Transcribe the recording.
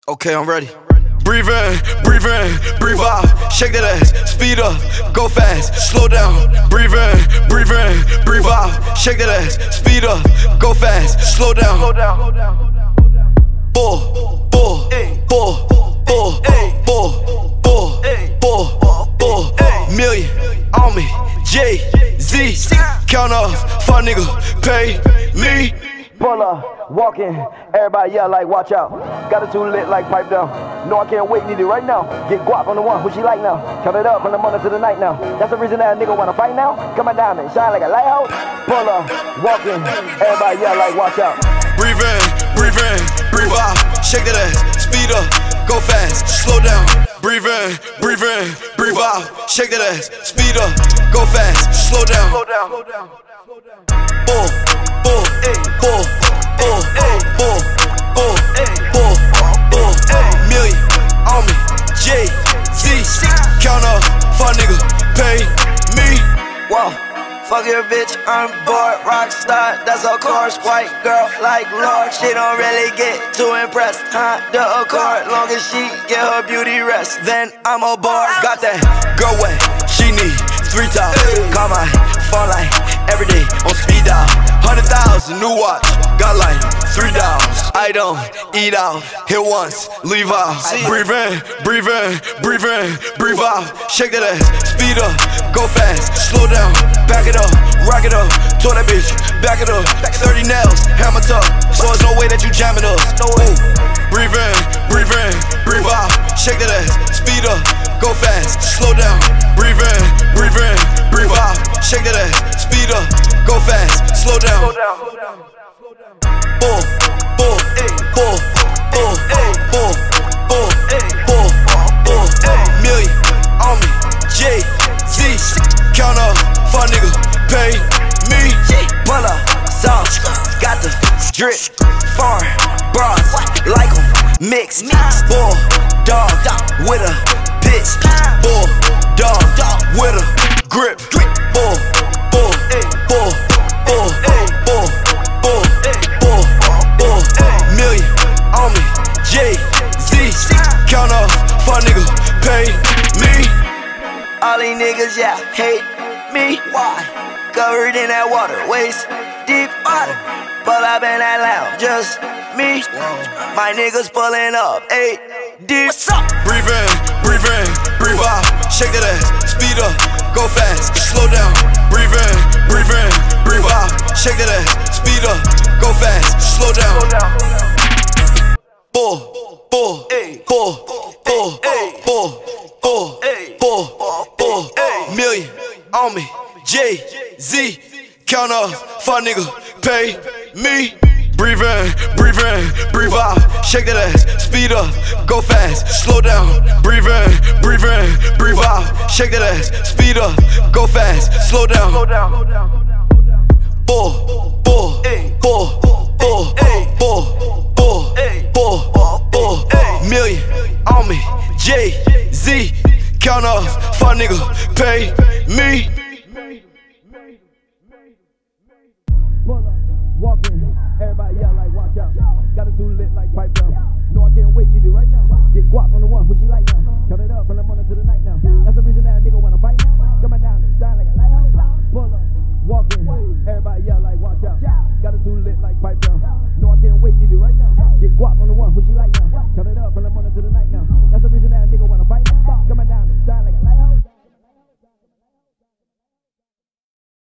Okay, I'm ready. Breathe in, breathe out. Shake that ass, speed up, go fast, slow down. Breathe in, breathe out. Shake that ass, speed up, go fast, slow down. Four million on me, Jay-Z. Count up, fuck nigga, pay me. Pull up, walking, everybody yell like watch out. Got it too lit like pipe down. No, I can't wait, need it right now. Get guap on the one, who she like now. Count it up from the morning to the night now. That's the reason that a nigga wanna fight now. Come on diamond, shine like a lighthouse. Pull up, walking, everybody yell like watch out. Breathe in, breathe out. Shake that ass, speed up, go fast, slow down. Breathe in, breathe out. Shake that ass, speed up, go fast, slow down. Million on me, Jay-Z. Count up, fuck nigga, pay me. Whoa, fuck your bitch, I'm bored. Rockstar, that's of course. White girl like Lord, she don't really get too impressed. Honda Accord, long as she get her beauty rest, then I'm aboard. Got that girl wet, she need 3 times. Call my phone like every day on speed dial. 100,000 new watch, got like $3. I don't eat out, hit once, leave out. Breathe in, breathe out. Shake that ass, speed up, go fast, slow down. Back it up, rock it up, told that bitch, back it up. 30 nails, hammer tough, so there's no way that you jamming us. No way. Breathe in, breathe out. Shake that ass, speed up, go fast, slow down. Breathe in, breathe out. Shake that ass, speed up, go fast, slow down. Million on me, Jay-Z. Count up, fuck nigga, pay me. Pull up, sauce, got the drip. Foreign bras, like them, mix. Bull dog with a bitch. Bull dog with a grip. Million on me, Jay-Z. Count up, fuck nigga, pay me. All these niggas, yeah, hate me. Why? Covered in that water, waist deep water. Pull up in that lounge, just me. My niggas pulling up, 8 deep. What's up? Breathe in, breathe out. Shake that ass, speed up, go fast, slow down. Breathe in, breathe out. Shake that ass, speed up, go fast, slow down. Million on me, Jay-Z. Count up, fuck nigga, pay me. Breathe in, breathe out. Shake that ass, speed up, go fast, slow down. Breathe in, breathe out. Shake that ass, speed up, go fast, slow down. Million on me, Jay-Z. Count up, fuck nigga, pay me. Pull up, walking, everybody yell like watch out. Got it too lit like pipe down. No, I can't wait.